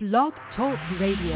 Blog Talk Radio.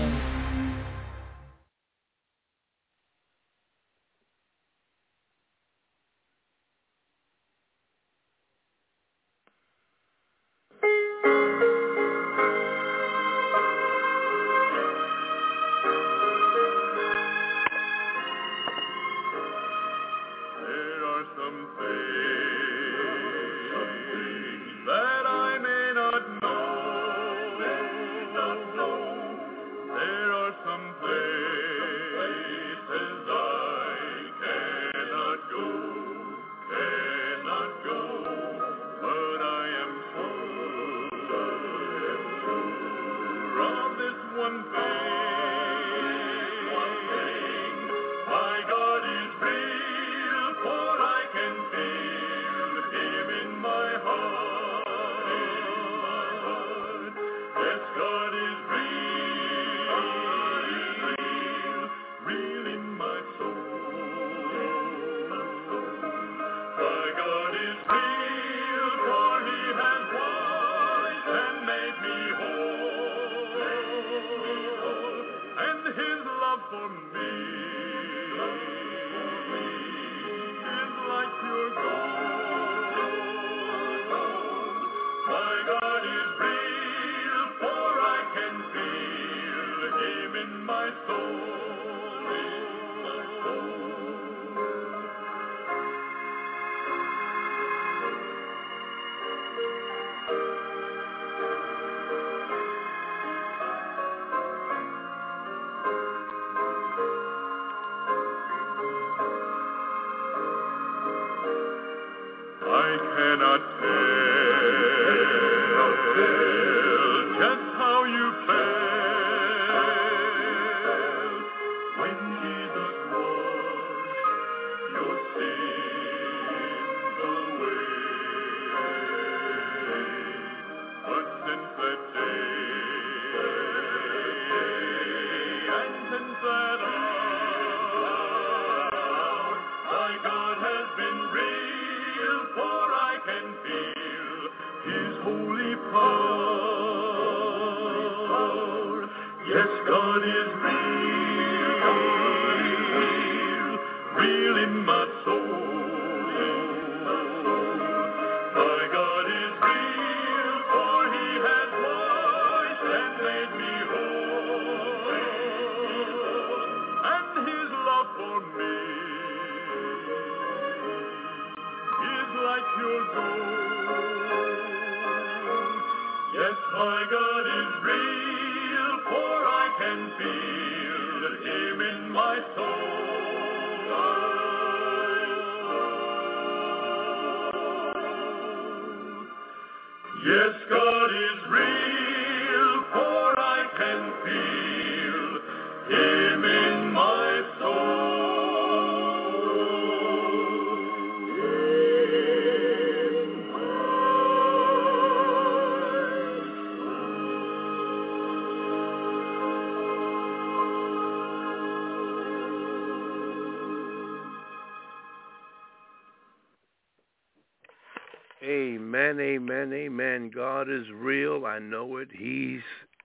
Amen, amen, amen. God is real. I know it. He's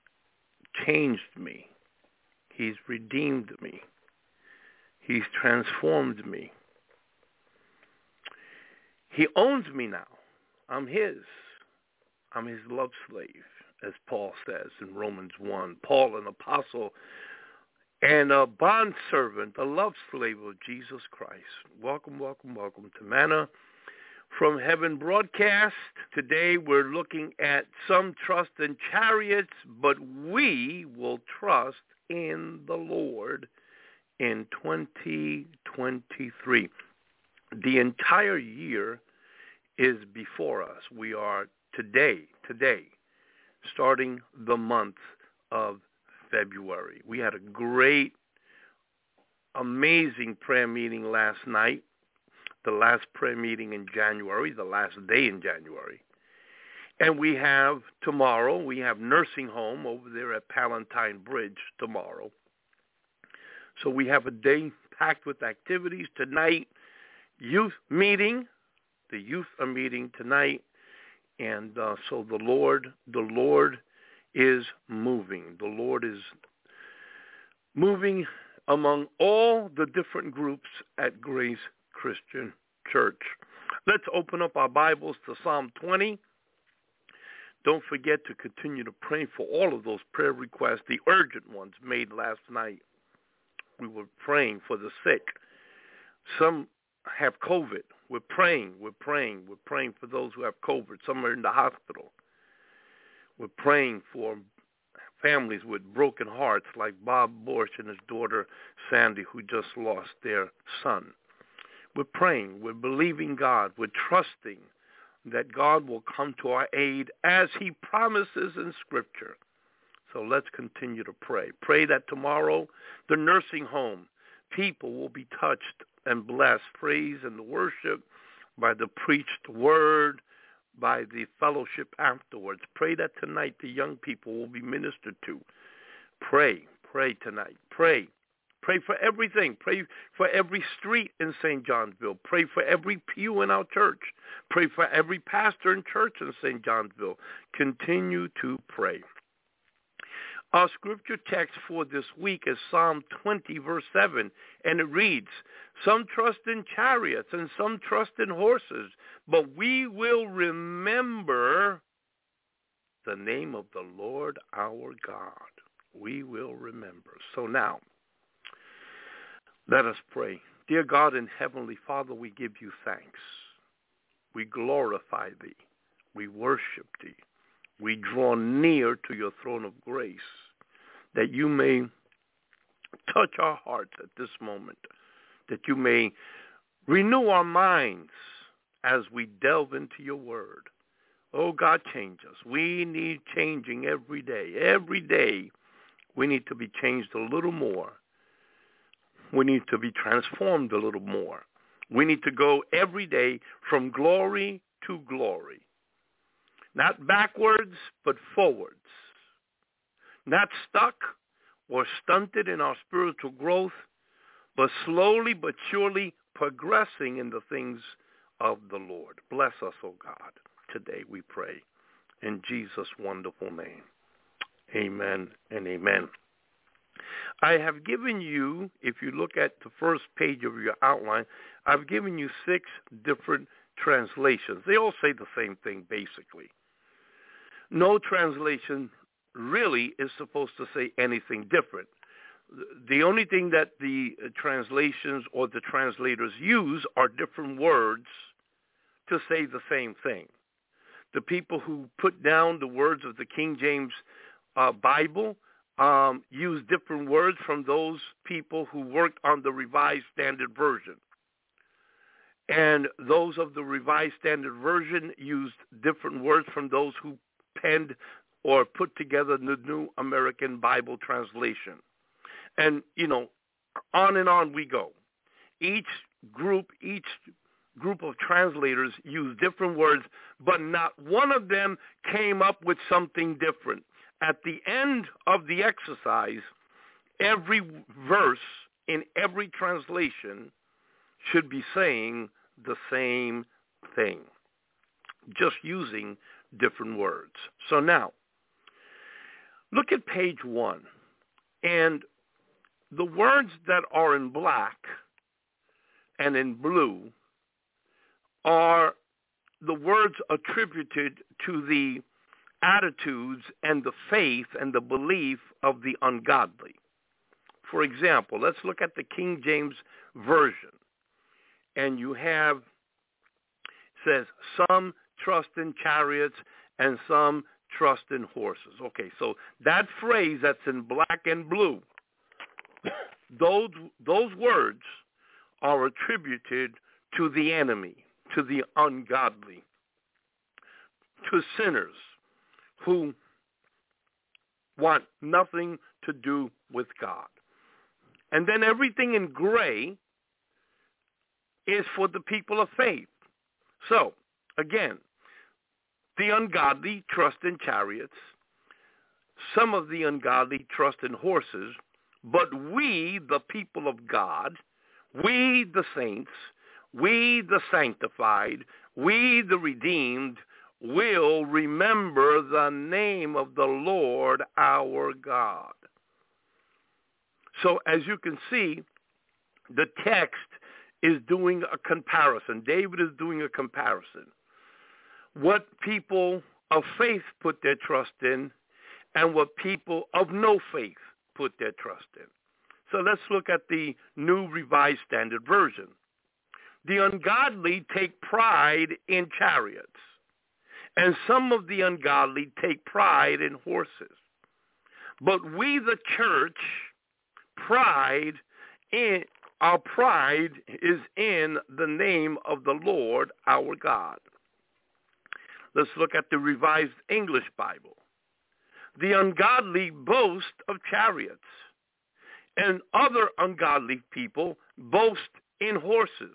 changed me. He's redeemed me. He's transformed me. He owns me now. I'm his. I'm his love slave, as Paul says in Romans 1. Paul, an apostle and a bondservant, a love slave of Jesus Christ. Welcome, welcome, welcome to Manna from Heaven broadcast. Today we're looking at some trust in chariots, but we will trust in the Lord in 2023. The entire year is before us. We are today, starting the month of February. We had a great, amazing prayer meeting last night. The last prayer meeting in January, the last day in January. And we have tomorrow, we have nursing home over there at Palatine Bridge tomorrow. So we have a day packed with activities. Tonight, youth meeting. The youth are meeting tonight. And so the Lord is moving. Lord is moving among all the different groups at Grace Christian Church. Let's open up our Bibles to Psalm 20. Don't forget to continue to pray for all of those prayer requests, the urgent ones made last night. We were praying for the sick. Some have COVID. We're praying for those who have COVID. Some are in the hospital. We're praying for families with broken hearts like Bob Borsch and his daughter Sandy, who just lost their son. We're praying. We're believing God. We're trusting that God will come to our aid as he promises in Scripture. So let's continue to pray. Pray that tomorrow the nursing home people will be touched and blessed. Praise and the worship by the preached word, by the fellowship afterwards. Pray that tonight the young people will be ministered to. Pray tonight. Pray for everything. Pray for every street in St. Johnsville. Pray for every pew in our church. Pray for every pastor in church in St. Johnsville. Continue to pray. Our scripture text for this week is Psalm 20, verse 7, and it reads, "Some trust in chariots and some trust in horses, but we will remember the name of the Lord our God." We will remember. So now, let us pray. Dear God and Heavenly Father, we give you thanks. We glorify thee. We worship thee. We draw near to your throne of grace that you may touch our hearts at this moment, that you may renew our minds as we delve into your word. Oh, God, change us. We need changing every day. Every day we need to be changed a little more. We need to be transformed a little more. We need to go every day from glory to glory. Not backwards, but forwards. Not stuck or stunted in our spiritual growth, but slowly but surely progressing in the things of the Lord. Bless us, O God, today we pray. In Jesus' wonderful name. Amen and amen. I have given you, if you look at the first page of your outline, I've given you 6 different translations. They all say the same thing, basically. No translation really is supposed to say anything different. The only thing that the translations or the translators use are different words to say the same thing. The people who put down the words of the King James Bible use different words from those people who worked on the Revised Standard Version. And those of the Revised Standard Version used different words from those who penned or put together the New American Bible Translation. And, on and on we go. Each group of translators used different words, but not one of them came up with something different. At the end of the exercise, every verse in every translation should be saying the same thing, just using different words. So now, look at page 1, and the words that are in black and in blue are the words attributed to the attitudes and the faith and the belief of the ungodly. For example, let's look at the King James Version. And you have, it says, some trust in chariots and some trust in horses. Okay, so that phrase that's in black and blue, those words are attributed to the enemy, to the ungodly, to sinners who want nothing to do with God. And then everything in gray is for the people of faith. So, again, the ungodly trust in chariots. Some of the ungodly trust in horses. But we, the people of God, we, the saints, we, the sanctified, we, the redeemed, will remember the name of the Lord our God. So as you can see, the text is doing a comparison. David is doing a comparison. What people of faith put their trust in and what people of no faith put their trust in. So let's look at the New Revised Standard Version. The ungodly take pride in chariots, and some of the ungodly take pride in horses. But we, the church, our pride is in the name of the Lord our God. Let's look at the Revised English Bible. The ungodly boast of chariots, and other ungodly people boast in horses.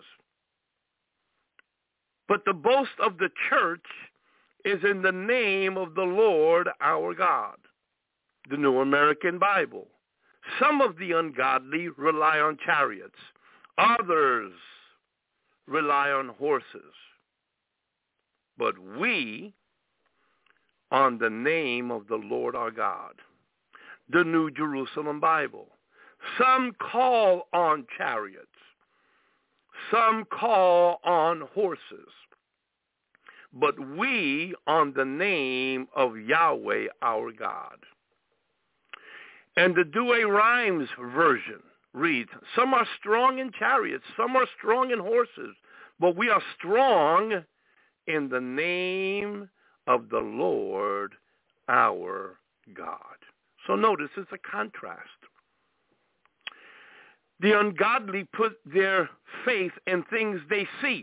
But the boast of the church is in the name of the Lord our God. The New American Bible. Some of the ungodly rely on chariots. Others rely on horses. But we on the name of the Lord our God. The New Jerusalem Bible. Some call on chariots. Some call on horses. But we on the name of Yahweh our God. And the Douay-Rheims version reads, some are strong in chariots, some are strong in horses, but we are strong in the name of the Lord our God. So notice it's a contrast. The ungodly put their faith in things they see,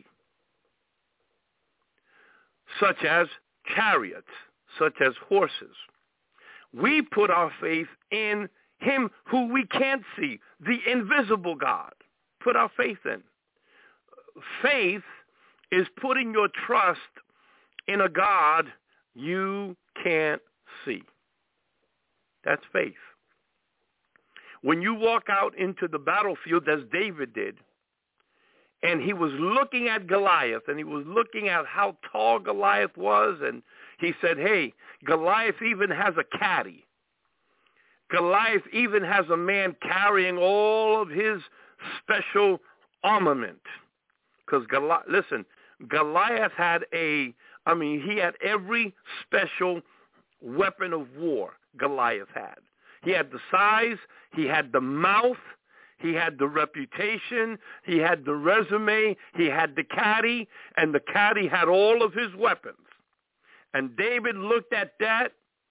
such as chariots, such as horses. We put our faith in him who we can't see, the invisible God. Put our faith in. Faith is putting your trust in a God you can't see. That's faith. When you walk out into the battlefield, as David did, and he was looking at Goliath, and he was looking at how tall Goliath was, and he said, hey, Goliath even has a caddy. Goliath even has a man carrying all of his special armament. Because Goliath had he had every special weapon of war Goliath had. He had the size, he had the mouth, he had the reputation, he had the resume, he had the caddy, and the caddy had all of his weapons. And David looked at that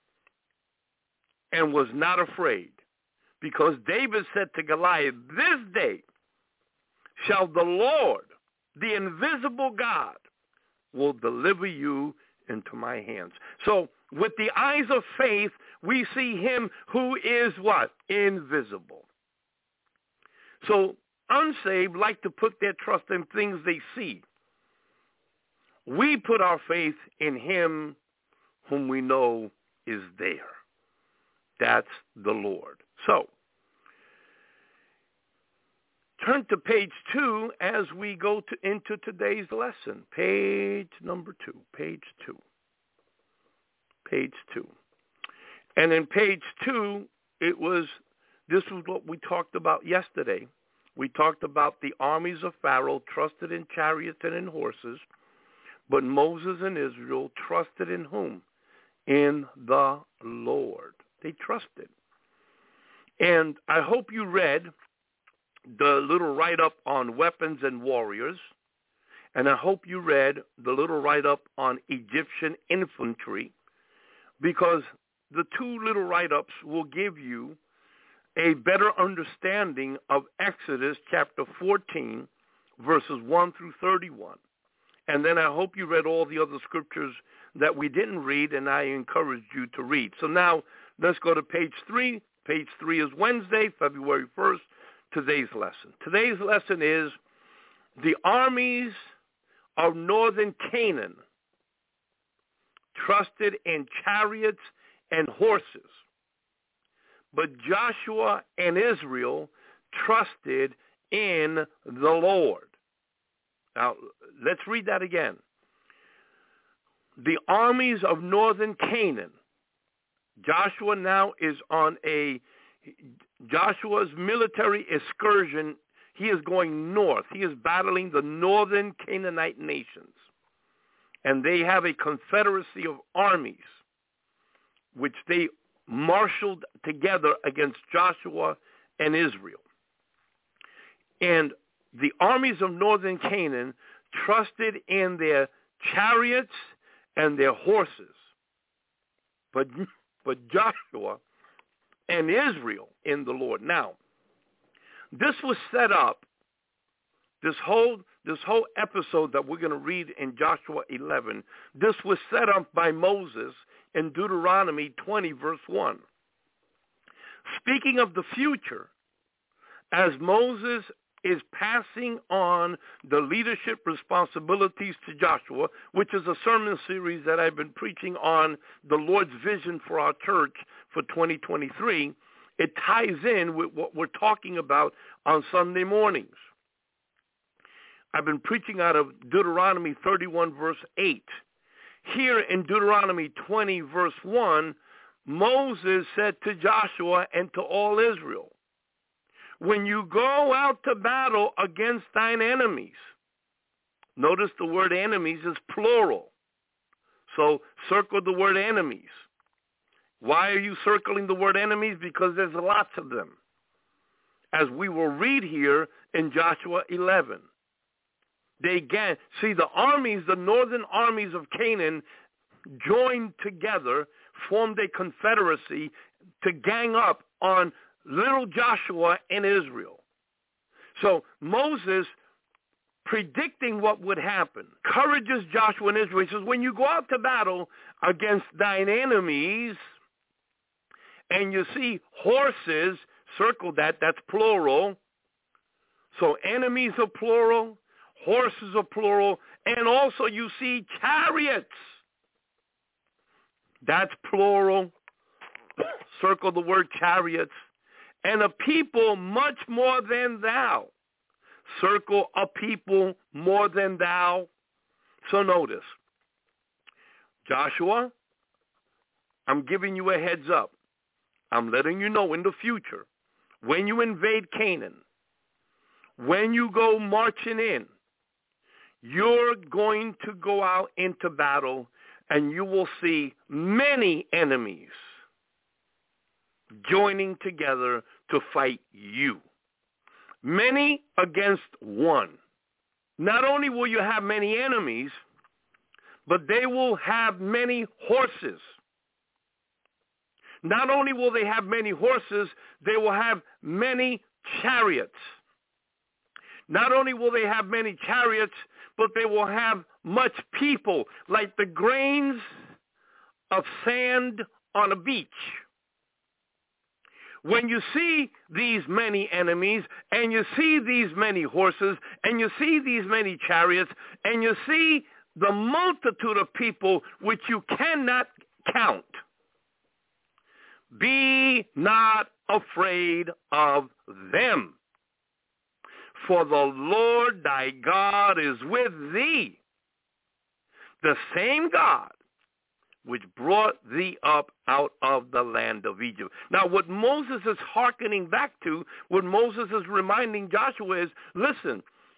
and was not afraid, because David said to Goliath, this day shall the Lord, the invisible God, will deliver you into my hands. So with the eyes of faith, we see him who is what? Invisible. So unsaved like to put their trust in things they see. We put our faith in him whom we know is there. That's the Lord. So turn to page 2 as we go into today's lesson. Page number 2. Page 2. Page 2. And in page 2, this was what we talked about yesterday. We talked about the armies of Pharaoh trusted in chariots and in horses, but Moses and Israel trusted in whom? In the Lord. They trusted. And I hope you read the little write-up on weapons and warriors, and I hope you read the little write-up on Egyptian infantry, because the two little write-ups will give you a better understanding of Exodus chapter 14, verses 1 through 31. And then I hope you read all the other scriptures that we didn't read, and I encouraged you to read. So now let's go to page 3. Page 3 is Wednesday, February 1st, today's lesson. Today's lesson is the armies of northern Canaan trusted in chariots and horses, but Joshua and Israel trusted in the Lord. Now, let's read that again. The armies of northern Canaan. Joshua now is on Joshua's military excursion, he is going north. He is battling the northern Canaanite nations. And they have a confederacy of armies, which they marshaled together against Joshua and Israel. And the armies of northern Canaan trusted in their chariots and their horses. But Joshua and Israel in the Lord. Now, this was set up, this whole episode that we're going to read in Joshua 11, this was set up by Moses in Deuteronomy 20, verse 1. Speaking of the future, as Moses is passing on the leadership responsibilities to Joshua, which is a sermon series that I've been preaching on the Lord's vision for our church for 2023, it ties in with what we're talking about on Sunday mornings. I've been preaching out of Deuteronomy 31, verse 8. Here in Deuteronomy 20, verse 1, Moses said to Joshua and to all Israel, when you go out to battle against thine enemies, notice the word enemies is plural. So circle the word enemies. Why are you circling the word enemies? Because there's lots of them, as we will read here in Joshua 11. The armies, the northern armies of Canaan, joined together, formed a confederacy to gang up on little Joshua and Israel. So Moses, predicting what would happen, encourages Joshua and Israel. He says, when you go out to battle against thine enemies, and you see horses, circle that, that's plural. So enemies are plural, horses are plural, and also you see chariots. That's plural. Circle the word chariots. And a people much more than thou. Circle a people more than thou. So notice, Joshua, I'm giving you a heads up. I'm letting you know in the future, when you invade Canaan, when you go marching in, you're going to go out into battle and you will see many enemies joining together to fight you. Many against one. Not only will you have many enemies, but they will have many horses. Not only will they have many horses, they will have many chariots. Not only will they have many chariots, but they will have much people, like the grains of sand on a beach. When you see these many enemies, and you see these many horses, and you see these many chariots, and you see the multitude of people which you cannot count, be not afraid of them. For the Lord thy God is with thee, the same God which brought thee up out of the land of Egypt. Now, what Moses is hearkening back to, what Moses is reminding Joshua is, listen,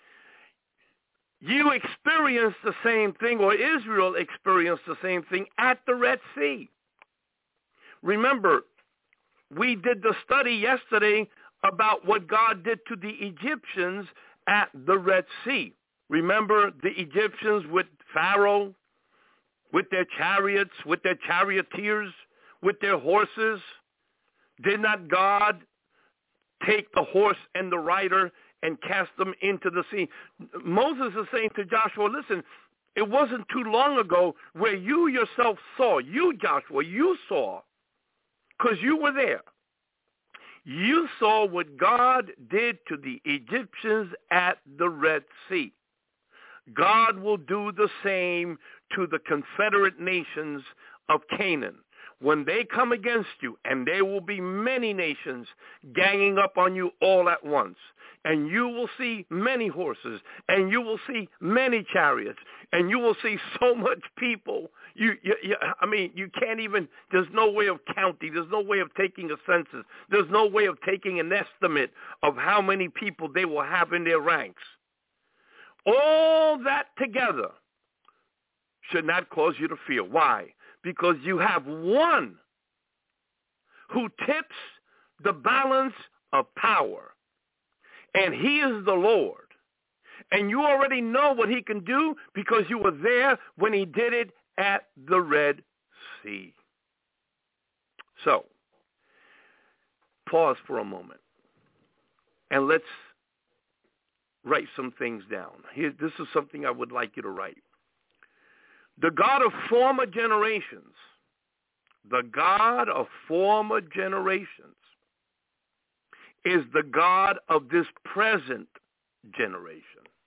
you experienced the same thing, or Israel experienced the same thing at the Red Sea. Remember, we did the study yesterday about what God did to the Egyptians at the Red Sea. Remember the Egyptians with Pharaoh, with their chariots, with their charioteers, with their horses? Did not God take the horse and the rider and cast them into the sea? Moses is saying to Joshua, listen, it wasn't too long ago where you yourself saw, you Joshua, you saw, because you were there. You saw what God did to the Egyptians at the Red Sea. God will do the same to the confederate nations of Canaan. When they come against you, and there will be many nations ganging up on you all at once, and you will see many horses, and you will see many chariots, and you will see so much people, You can't even, there's no way of counting. There's no way of taking a census. There's no way of taking an estimate of how many people they will have in their ranks. All that together should not cause you to fear. Why? Because you have one who tips the balance of power, and he is the Lord. And you already know what he can do because you were there when he did it at the Red Sea. So, pause for a moment, and let's write some things down. This is something I would like you to write. The God of former generations, the God of former generations is the God of this present generation.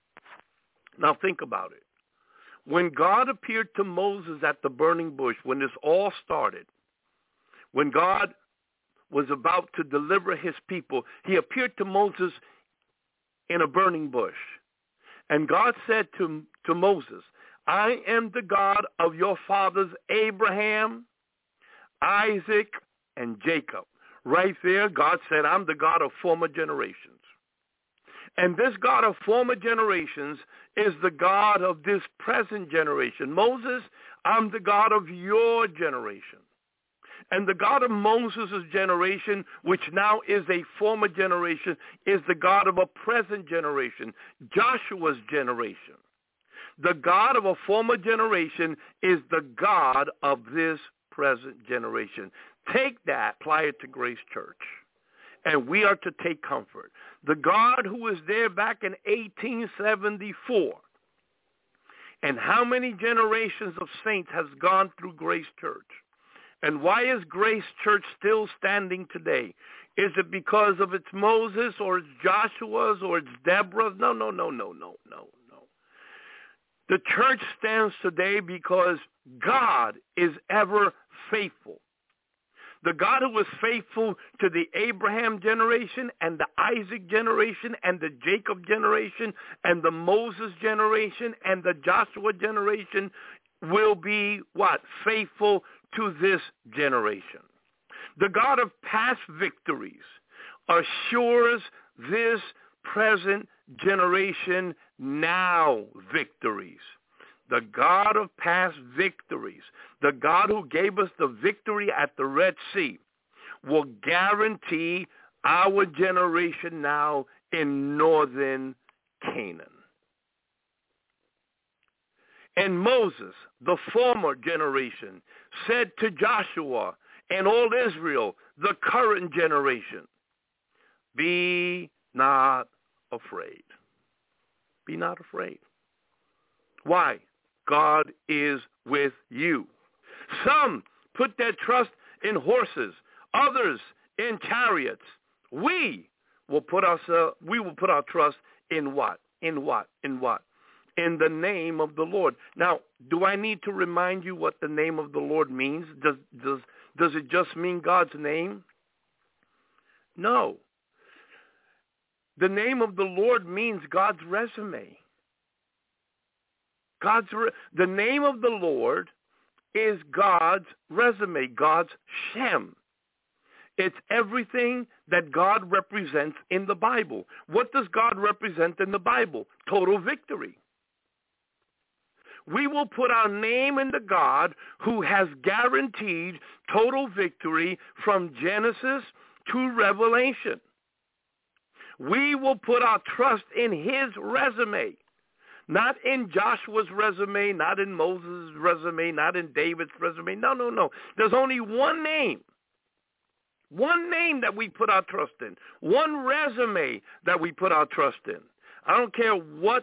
Now think about it. When God appeared to Moses at the burning bush, when this all started, when God was about to deliver his people, he appeared to Moses in a burning bush. And God said to Moses, I am the God of your fathers Abraham, Isaac, and Jacob. Right there, God said, I'm the God of former generations. And this God of former generations is the God of this present generation. Moses, I'm the God of your generation. And the God of Moses' generation, which now is a former generation, is the God of a present generation, Joshua's generation. The God of a former generation is the God of this present generation. Take that, apply it to Grace Church. And we are to take comfort. The God who was there back in 1874, and how many generations of saints has gone through Grace Church? And why is Grace Church still standing today? Is it because of its Moses or its Joshua's or its Deborah's? No. The church stands today because God is ever faithful. The God who was faithful to the Abraham generation and the Isaac generation and the Jacob generation and the Moses generation and the Joshua generation will be what? Faithful to this generation. The God of past victories assures this present generation now victories. The God of past victories, the God who gave us the victory at the Red Sea, will guarantee our generation now in northern Canaan. And Moses, the former generation, said to Joshua and all Israel, the current generation, be not afraid. Be not afraid. Why? God is with you. Some put their trust in horses, others in chariots. We will put our trust in what? In what? In what? In the name of the Lord. Now, do I need to remind you what the name of the Lord means? Does it just mean God's name? No. The name of the Lord means God's resume. The name of the Lord is God's resume, God's Shem. It's everything that God represents in the Bible. What does God represent in the Bible? Total victory. We will put our name in the God who has guaranteed total victory from Genesis to Revelation. We will put our trust in his resume. Not in Joshua's resume, not in Moses' resume, not in David's resume. No. There's only one name. One name that we put our trust in. One resume that we put our trust in. I don't care what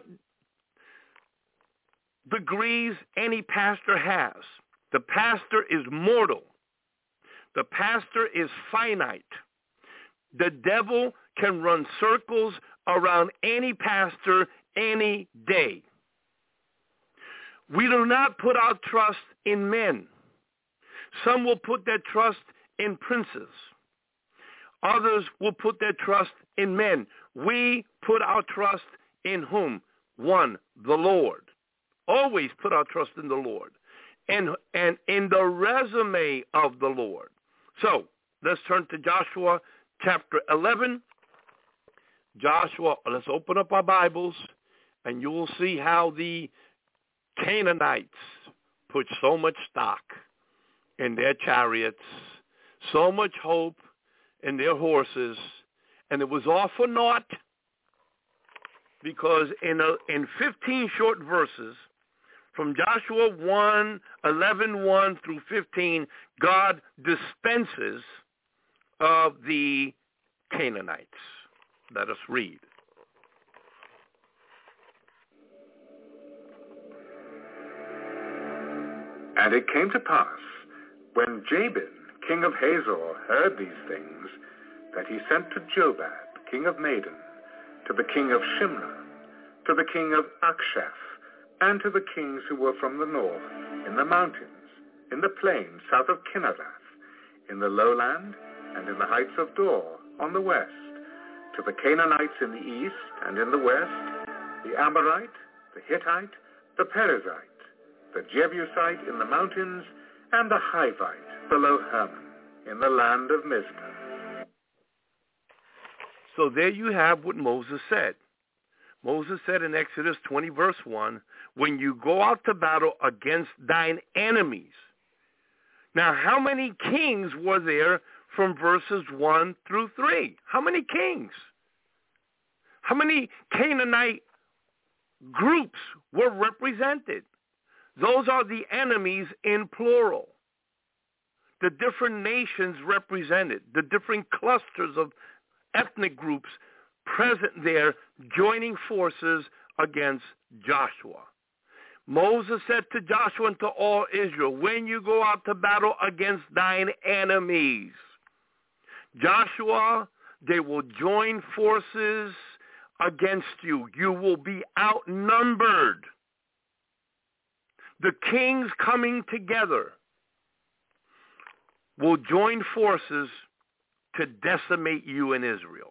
degrees any pastor has. The pastor is mortal. The pastor is finite. The devil can run circles around any pastor any day. We do not put our trust in men. Some will put their trust in princes. Others will put their trust in men. We put our trust in whom? One, the Lord. Always put our trust in the Lord. and in the resume of the Lord. So let's turn to Joshua chapter 11. Joshua, let's open up our Bibles, and you will see how the Canaanites put so much stock in their chariots, so much hope in their horses, and it was all for naught, because in 15 short verses, from Joshua 11:1 through 15, God dispenses of the Canaanites. Let us read. And it came to pass, when Jabin, king of Hazor, heard these things, that he sent to Jobab, king of Madon, to the king of Shimron, to the king of Akshaph, and to the kings who were from the north, in the mountains, in the plains south of Kinnereth, in the lowland, and in the heights of Dor, on the west, to the Canaanites in the east and in the west, the Amorite, the Hittite, the Perizzite, the Jebusite in the mountains, and the Hivite below Hermon, in the land of Mizpah. So there you have what Moses said. Moses said in Exodus 20, verse 1, when you go out to battle against thine enemies. Now, how many kings were there from verses 1 through 3? How many kings? How many Canaanite groups were represented? Those are the enemies in plural. The different nations represented, the different clusters of ethnic groups present there, joining forces against Joshua. Moses said to Joshua and to all Israel, when you go out to battle against thine enemies, Joshua, they will join forces against you. You will be outnumbered. The kings coming together will join forces to decimate you in Israel.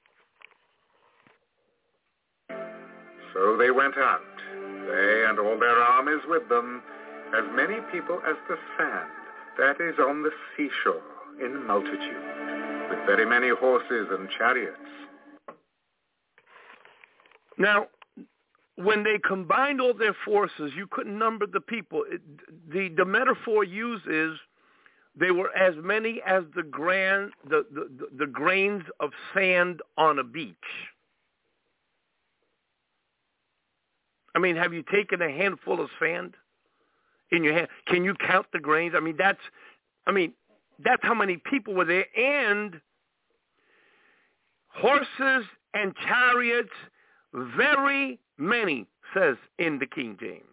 So they went out, they and all their armies with them, as many people as the sand that is on the seashore in multitude, with very many horses and chariots. Now, when they combined all their forces, you couldn't number the people. The metaphor used is they were as many as the grains of sand on a beach. I mean, have you taken a handful of sand in your hand? Can you count the grains? I mean, that's how many people were there. And horses and chariots, very many, says in the King James.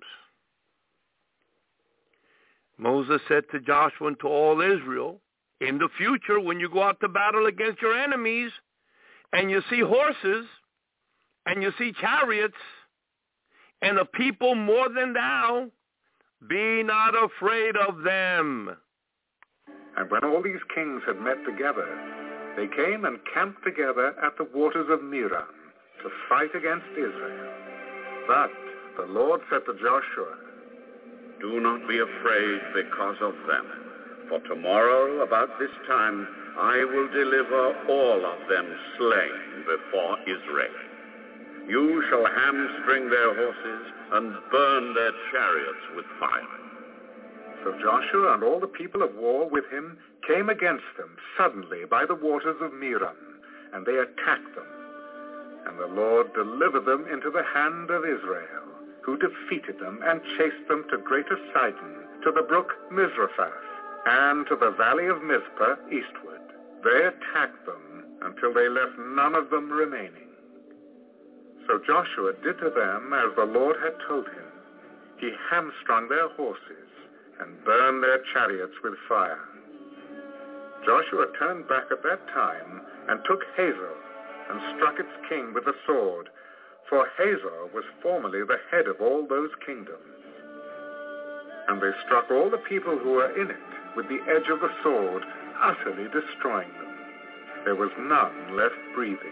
Moses said to Joshua and to all Israel, in the future, when you go out to battle against your enemies, and you see horses, and you see chariots, and a people more than thou, be not afraid of them. And when all these kings had met together, they came and camped together at the waters of Merom to fight against Israel. But the Lord said to Joshua, do not be afraid because of them, for tomorrow about this time I will deliver all of them slain before Israel. You shall hamstring their horses and burn their chariots with fire. So Joshua and all the people of war with him came against them suddenly by the waters of Merom, and they attacked them. And the Lord delivered them into the hand of Israel, who defeated them and chased them to Greater Sidon, to the brook Mizrephath, and to the valley of Mizpah eastward. They attacked them until they left none of them remaining. So Joshua did to them as the Lord had told him. He hamstrung their horses and burned their chariots with fire. Joshua turned back at that time and took Hazor and struck its king with the sword, for Hazor was formerly the head of all those kingdoms. And they struck all the people who were in it with the edge of the sword, utterly destroying them. There was none left breathing.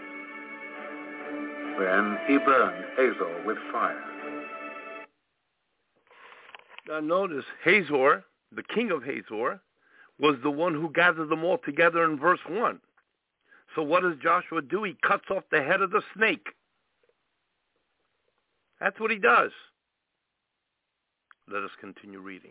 Then he burned Hazor with fire. Now notice, Hazor, the king of Hazor, was the one who gathered them all together in verse 1. So what does Joshua do? He cuts off the head of the snake. That's what he does. Let us continue reading.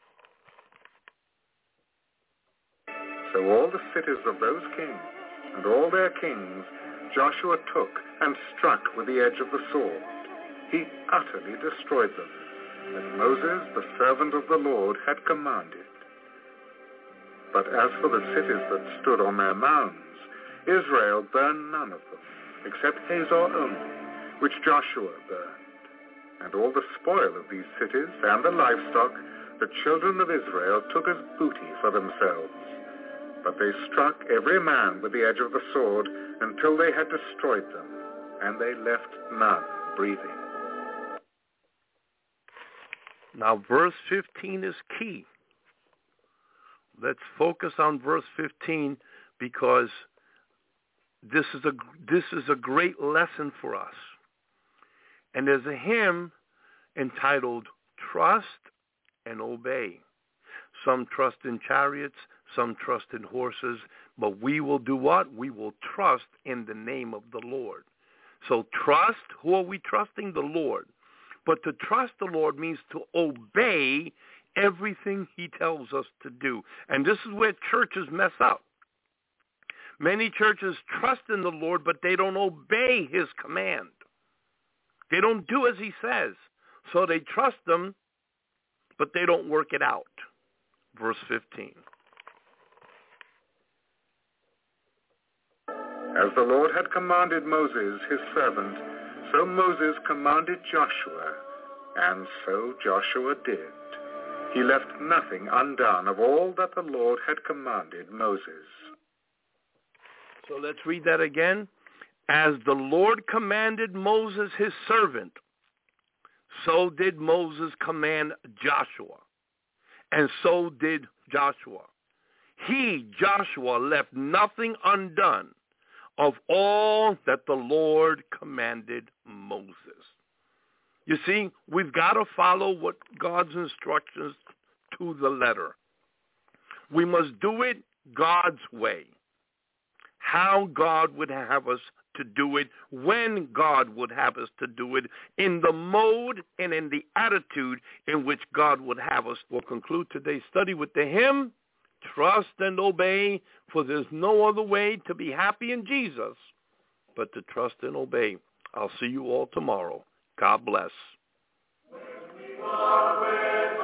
So all the cities of those kings and all their kings Joshua took and struck with the edge of the sword. He utterly destroyed them, as Moses, the servant of the Lord, had commanded. But as for the cities that stood on their mounds, Israel burned none of them, except Hazor only, which Joshua burned. And all the spoil of these cities and the livestock the children of Israel took as booty for themselves. But they struck every man with the edge of the sword until they had destroyed them, and they left none breathing. Now verse 15 is key. Let's focus on verse 15 because this is a great lesson for us. And there's a hymn entitled Trust and Obey. Some trust in chariots, some trust in horses, but we will do what? We will trust in the name of the Lord. So trust, who are we trusting? The Lord. But to trust the Lord means to obey everything he tells us to do. And this is where churches mess up. Many churches trust in the Lord, but they don't obey his command. They don't do as he says. So they trust him, but they don't work it out. Verse 15. As the Lord had commanded Moses, his servant, so Moses commanded Joshua, and so Joshua did. He left nothing undone of all that the Lord had commanded Moses. So let's read that again. As the Lord commanded Moses, his servant, so did Moses command Joshua. And so did Joshua. He, Joshua, left nothing undone of all that the Lord commanded Moses. You see, we've got to follow what God's instructions to the letter. We must do it God's way. How God would have us to do it, when God would have us to do it, in the mode and in the attitude in which God would have us. We'll conclude today's study with the hymn, Trust and Obey, for there's no other way to be happy in Jesus but to trust and obey. I'll see you all tomorrow. God bless. When we walk with